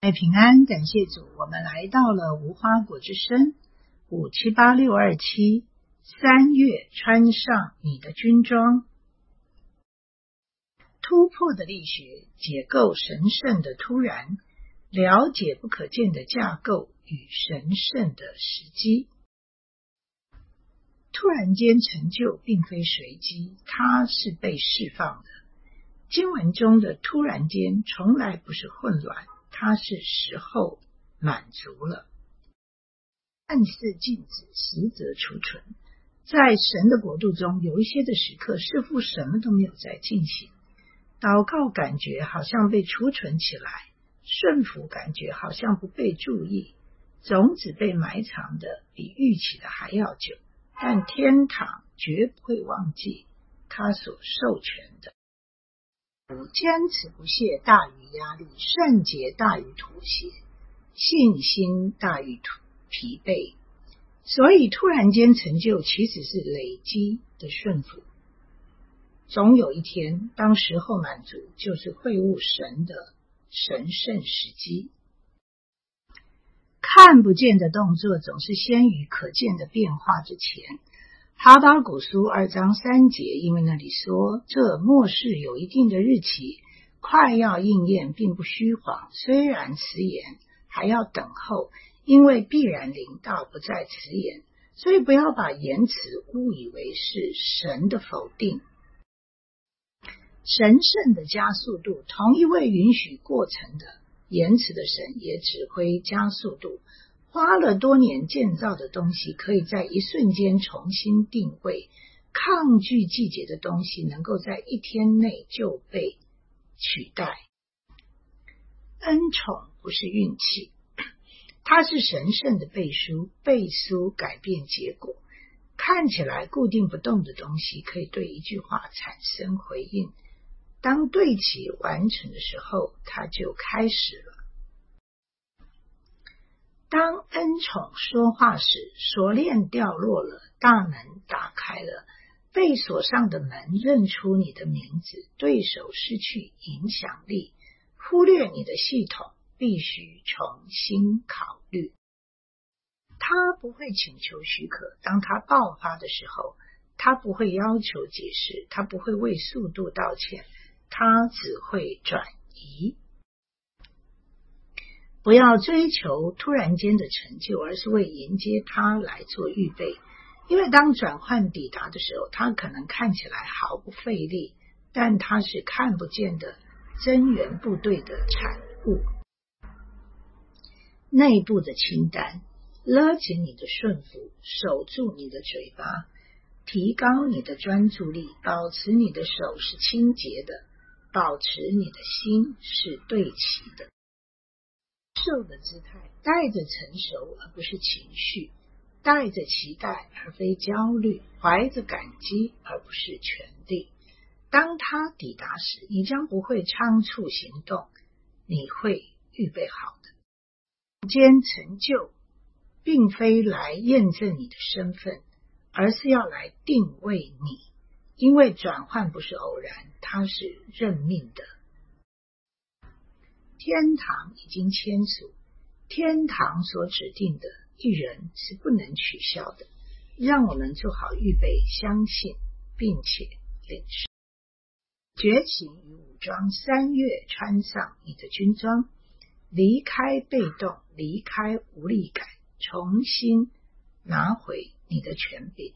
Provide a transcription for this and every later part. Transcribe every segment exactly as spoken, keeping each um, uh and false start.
爱平安，感谢主，我们来到了无花果之声五七八六二七，三月穿上你的军装。突破的力学，解构神圣的突然，了解不可见的架构与神圣的时机。突然间成就并非随机，它是被释放的。经文中的突然间从来不是混乱，它是时候满足了。看似静止，实则储存。在神的国度中，有一些的时刻似乎什么都没有在进行，祷告感觉好像被储存起来，顺服感觉好像不被注意，种子被埋藏的比预期的还要久，但天堂绝不会忘记他所授权的。坚持不懈大于压力，圣洁大于妥协，信心大于疲惫。所以突然间成就其实是累积的顺服。总有一天，当时候满足，就是会悟神的神圣时机。看不见的动作总是先于可见的变化之前。哈巴谷书二章三节，因为那里说，这末世有一定的日期，快要应验，并不虚谎。虽然迟延，还要等候，因为必然临到，不再迟延。所以不要把言辞误以为是神的否定。神圣的加速度，同一位允许过程的言辞的神也指挥加速度。花了多年建造的东西，可以在一瞬间重新定位。抗拒季节的东西，能够在一天内就被取代。恩宠不是运气，它是神圣的背书，背书改变结果。看起来固定不动的东西，可以对一句话产生回应。当对齐完成的时候，它就开始了。当恩宠说话时，锁链掉落了，大门打开了，被锁上的门认出你的名字，对手失去影响力，忽略你的系统，必须重新考虑。他不会请求许可，当他爆发的时候，他不会要求解释，他不会为速度道歉，他只会转移。不要追求突然间的成就，而是为迎接它来做预备。因为当转换抵达的时候，它可能看起来毫不费力，但它是看不见的增援部队的产物。内部的清单，勒紧你的顺服，守住你的嘴巴，提高你的专注力，保持你的手是清洁的，保持你的心是对齐的。受的姿态，带着成熟而不是情绪，带着期待而非焦虑，怀着感激而不是权力。当他抵达时，你将不会仓促行动，你会预备好的。间成就并非来验证你的身份，而是要来定位你，因为转换不是偶然，它是任命的。天堂已经签署，天堂所指定的一人是不能取消的，让我们做好预备，相信并且领受。觉醒与武装，三月穿上你的军装，离开被动，离开无力感，重新拿回你的权柄。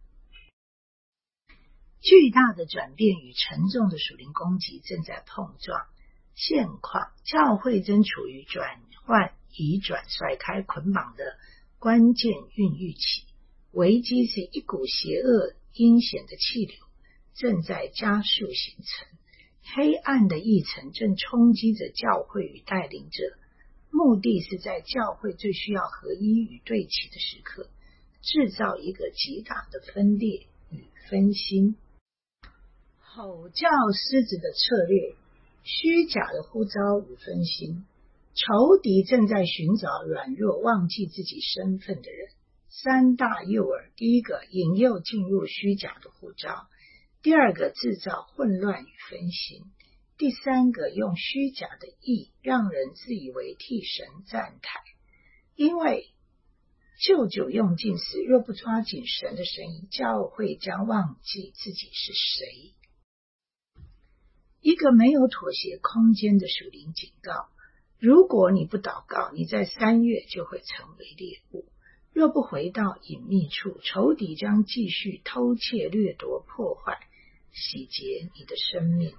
巨大的转变与沉重的属灵攻击正在碰撞。现况，教会正处于转换、移转、甩开捆绑的关键孕育期。危机是一股邪恶阴险的气流正在加速形成，黑暗的议程正冲击着教会与带领者，目的是在教会最需要合一与对齐的时刻，制造一个极大的分裂与分心。吼叫狮子的策略，虚假的呼召与分心。仇敌正在寻找软弱忘记自己身份的人。三大诱饵，第一个，引诱进入虚假的呼召；第二个，制造混乱与分心； 第三个，用虚假的义让人自以为替神站台，因为旧酒用尽时，若不抓紧神的神意，教会将忘记自己是谁。一个没有妥协空间的属灵警告，如果你不祷告，你在三月就会成为猎物。若不回到隐秘处，仇敌将继续偷窃、掠夺、破坏、洗劫你的生命。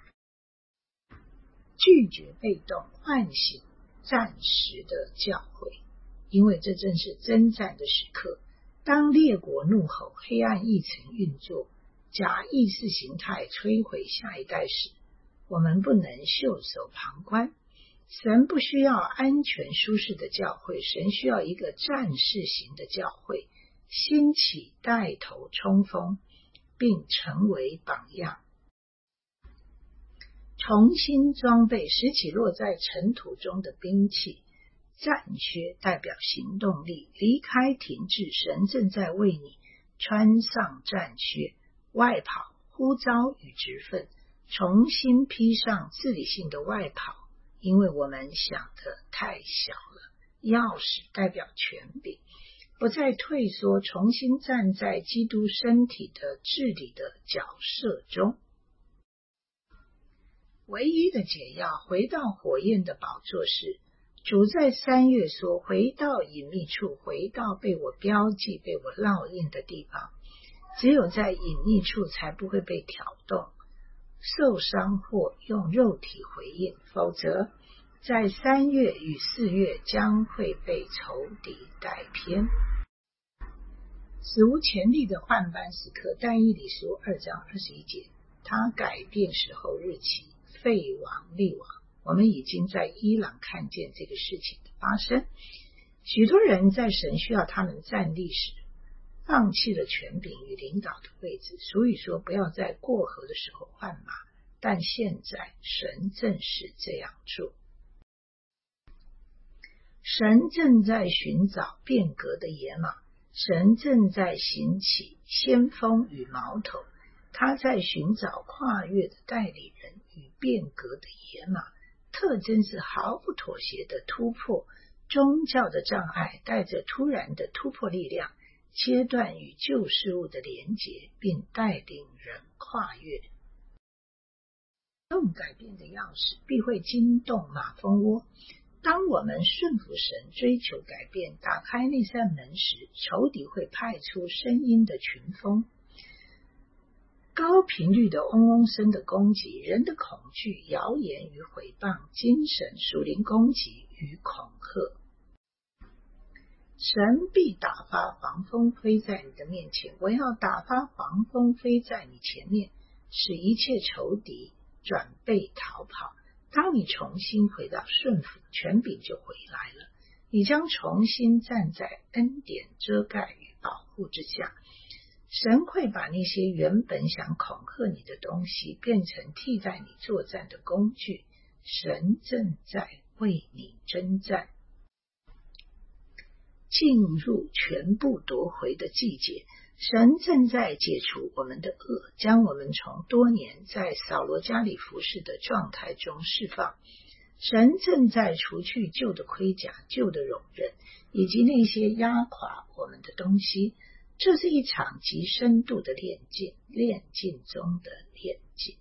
拒绝被动，唤醒暂时的教会，因为这正是征战的时刻。当列国怒吼，黑暗一层运作，假意识形态摧毁下一代时，我们不能袖手旁观。神不需要安全舒适的教会，神需要一个战士型的教会，兴起带头冲锋，并成为榜样。重新装备拾起落在尘土中的兵器，战靴代表行动力，离开停滞，神正在为你穿上战靴，外袍呼召与职分，重新披上治理性的外袍，因为我们想的太小了。钥匙代表权柄，不再退缩，重新站在基督身体的治理的角色中。唯一的解药，回到火焰的宝座时，主在三月说，回到隐秘处，回到被我标记、被我烙印的地方。只有在隐秘处才不会被挑动、受伤或用肉体回应，否则在三月与四月将会被仇敌带偏。史无前例的换班时刻，但以理书二章二十一节，他改变时候日期，废王立王。我们已经在伊朗看见这个事情的发生。许多人在神需要他们站立时，放弃了权柄与领导的位置。俗语说，不要在过河的时候换马，但现在神正是这样做。神正在寻找变革的野马，神正在兴起先锋与矛头，他在寻找跨越的代理人与变革的野马，特征是毫不妥协的突破。宗教的障碍带着突然的突破力量，切断与旧事物的连结，并带领人跨越。动改变的钥匙必会惊动马蜂窝。当我们顺服神，追求改变，打开那扇门时，仇敌会派出声音的群蜂，高频率的嗡嗡声的攻击，人的恐惧、谣言与毁谤，精神属灵攻击与恐吓。神必打发黄蜂飞在你的面前，我要打发黄蜂飞在你前面，使一切仇敌转背逃跑。当你重新回到顺服，权柄就回来了，你将重新站在恩典遮盖与保护之下。神会把那些原本想恐吓你的东西变成替代你作战的工具。神正在为你征战。进入全部夺回的季节，神正在解除我们的恶，将我们从多年在扫罗家里服侍的状态中释放。神正在除去旧的盔甲、旧的容忍，以及那些压垮我们的东西。这是一场极深度的炼净，炼净中的炼净。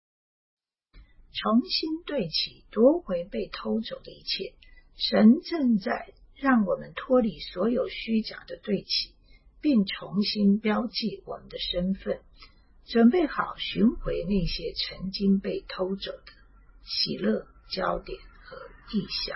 重新对齐，夺回被偷走的一切。神正在让我们脱离所有虚假的对齐，并重新标记我们的身份，准备好寻回那些曾经被偷走的喜乐、焦点和意象。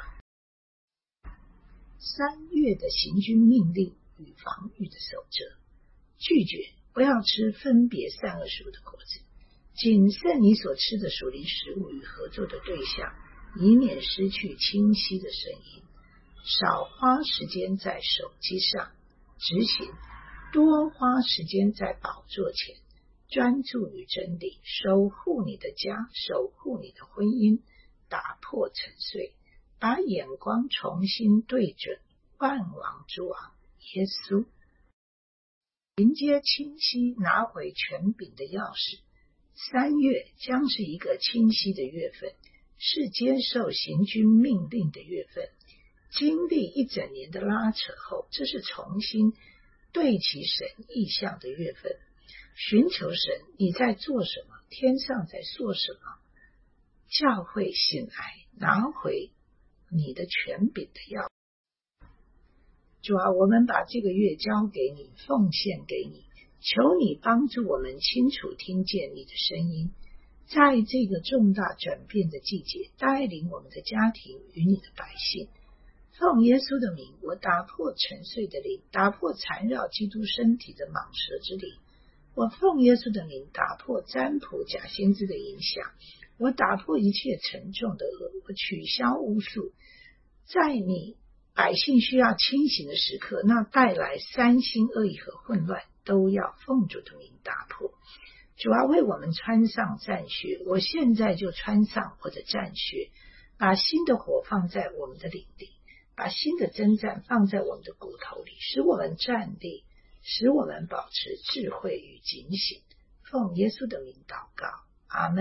三月的行军命令与防御的守则：拒绝，不要吃分别善恶树的果子，谨慎你所吃的属灵食物与合作的对象，以免失去清晰的声音。少花时间在手机上执行，多花时间在宝座前，专注于真理，守护你的家，守护你的婚姻，打破沉睡，把眼光重新对准万王之王耶稣，迎接清晰，拿回权柄的钥匙， 三月将是一个清晰的月份，是接受行军命令的月份。经历一整年的拉扯后，这是重新对齐神意象的月份。寻求神，你在做什么？天上在做什么？教会醒来，拿回你的权柄的钥匙。主啊，我们把这个月交给你，奉献给你，求你帮助我们清楚听见你的声音，在这个重大转变的季节，带领我们的家庭与你的百姓。奉耶稣的名，我打破沉睡的灵，打破缠绕基督身体的蟒蛇之灵。我奉耶稣的名，打破占卜假先知的影响，我打破一切沉重的恶，我取消巫术。在你百姓需要清醒的时刻，那带来三心恶意和混乱，都要奉主的名打破。主啊，为我们穿上战靴，我现在就穿上我的战靴，把新的火放在我们的灵里，把新的征战放在我们的骨头里，使我们站立，使我们保持智慧与警醒。奉耶稣的名祷告，阿们。